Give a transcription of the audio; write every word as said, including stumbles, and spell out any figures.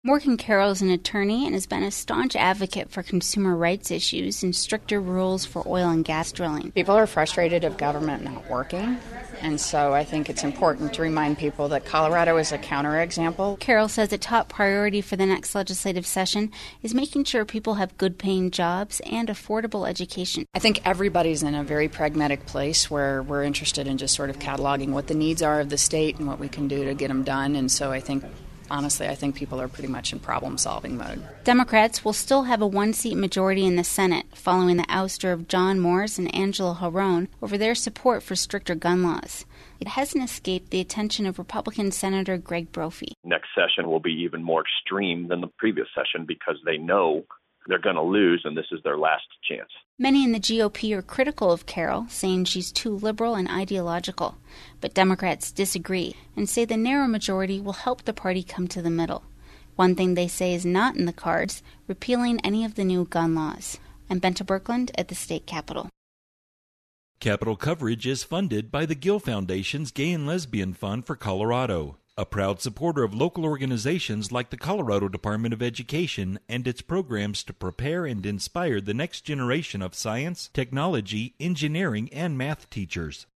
Morgan Carroll is an attorney and has been a staunch advocate for consumer rights issues and stricter rules for oil and gas drilling. People are frustrated of government not working, and so I think it's important to remind people that Colorado is a counterexample. Carroll says a top priority for the next legislative session is making sure people have good-paying jobs and affordable education. I think everybody's in a very pragmatic place where we're interested in just sort of cataloging what the needs are of the state and what we can do to get them done, and so I think Honestly, I think people are pretty much in problem-solving mode. Democrats will still have a one-seat majority in the Senate following the ouster of John Morse and Angela Harron over their support for stricter gun laws. It hasn't escaped the attention of Republican Senator Greg Brophy. Next session will be even more extreme than the previous session because they know they're going to lose and this is their last chance. Many in the G O P are critical of Carroll, saying she's too liberal and ideological. But Democrats disagree and say the narrow majority will help the party come to the middle. One thing they say is not in the cards, repealing any of the new gun laws. I'm Benta Birkeland at the state capitol. Capitol coverage is funded by the Gill Foundation's Gay and Lesbian Fund for Colorado, a proud supporter of local organizations like the Colorado Department of Education and its programs to prepare and inspire the next generation of science, technology, engineering, and math teachers.